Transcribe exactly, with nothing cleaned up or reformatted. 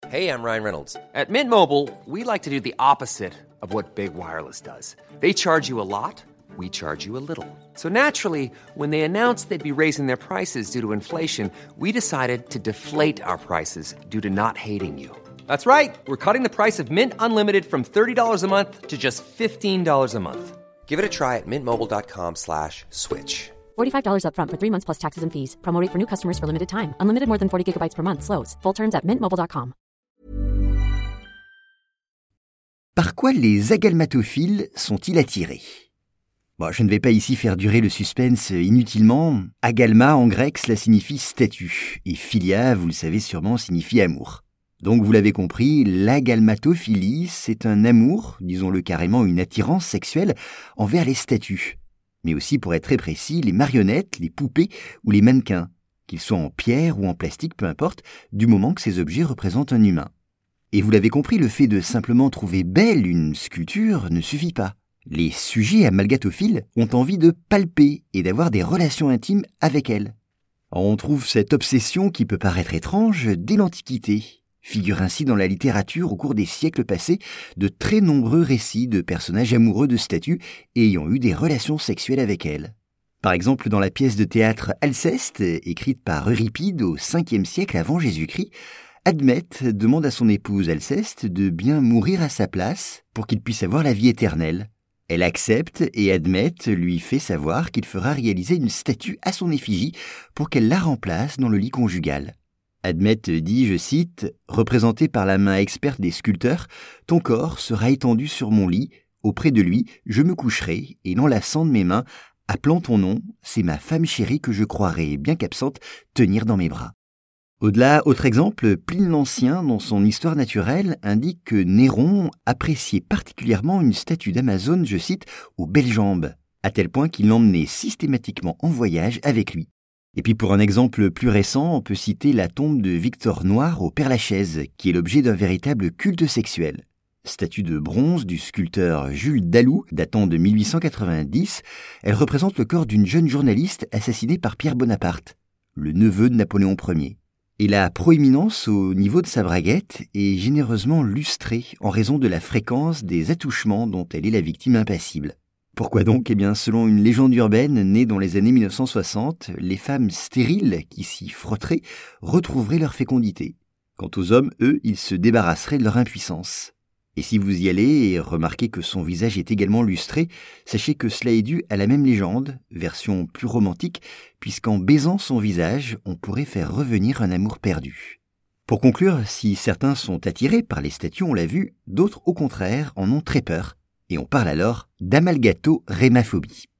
Hey, I'm Ryan Reynolds. At Mint Mobile, we like to do the opposite of what Big Wireless does. They charge you a lot, we charge you a little. So naturally, when they announced they'd be raising their prices due to inflation, we decided to deflate our prices due to not hating you. That's right. We're cutting the price of Mint Unlimited from thirty dollars a month to just fifteen dollars a month. Give it a try at mintmobile.com slash switch. forty-five dollars up front for three months plus taxes and fees. Promo rate for new customers for limited time. Unlimited more than forty gigabytes per month. Slows full terms at mint mobile dot com. Par quoi les agalmatophiles sont-ils attirés ? Bon, je ne vais pas ici faire durer le suspense inutilement. Agalma en grec, cela signifie statue. Et philia, vous le savez sûrement, signifie amour. Donc vous l'avez compris, l'agalmatophilie, c'est un amour, disons-le carrément une attirance sexuelle, envers les statues. Mais aussi, pour être très précis, les marionnettes, les poupées ou les mannequins, qu'ils soient en pierre ou en plastique, peu importe, du moment que ces objets représentent un humain. Et vous l'avez compris, le fait de simplement trouver belle une sculpture ne suffit pas. Les sujets amalgatophiles ont envie de palper et d'avoir des relations intimes avec elle. On trouve cette obsession qui peut paraître étrange dès l'Antiquité. Figurent ainsi dans la littérature au cours des siècles passés de très nombreux récits de personnages amoureux de statues et ayant eu des relations sexuelles avec elles. Par exemple, dans la pièce de théâtre Alceste, écrite par Euripide au cinquième siècle avant Jésus-Christ, Admète demande à son épouse Alceste de bien mourir à sa place pour qu'il puisse avoir la vie éternelle. Elle accepte et Admète lui fait savoir qu'il fera réaliser une statue à son effigie pour qu'elle la remplace dans le lit conjugal. Admète dit, je cite, « Représenté par la main experte des sculpteurs, ton corps sera étendu sur mon lit, auprès de lui je me coucherai et l'enlaçant de mes mains, appelant ton nom, c'est ma femme chérie que je croirai, bien qu'absente, tenir dans mes bras. » Au-delà, autre exemple, Pline l'Ancien, dans son Histoire naturelle, indique que Néron appréciait particulièrement une statue d'Amazone, je cite, « aux belles jambes », à tel point qu'il l'emmenait systématiquement en voyage avec lui. Et puis pour un exemple plus récent, on peut citer la tombe de Victor Noir au Père-Lachaise, qui est l'objet d'un véritable culte sexuel. Statue de bronze du sculpteur Jules Dalou, datant de mille huit cent quatre-vingt-dix, elle représente le corps d'une jeune journaliste assassinée par Pierre Bonaparte, le neveu de Napoléon Ier. Et la proéminence au niveau de sa braguette est généreusement lustrée en raison de la fréquence des attouchements dont elle est la victime impassible. Pourquoi donc ? Eh bien, selon une légende urbaine née dans les années mille neuf cent soixante, les femmes stériles qui s'y frotteraient retrouveraient leur fécondité. Quant aux hommes, eux, ils se débarrasseraient de leur impuissance. Et si vous y allez et remarquez que son visage est également lustré, sachez que cela est dû à la même légende, version plus romantique, puisqu'en baisant son visage, on pourrait faire revenir un amour perdu. Pour conclure, si certains sont attirés par les statues, on l'a vu, d'autres au contraire en ont très peur. Et on parle alors d'amalgato-rémaphobie.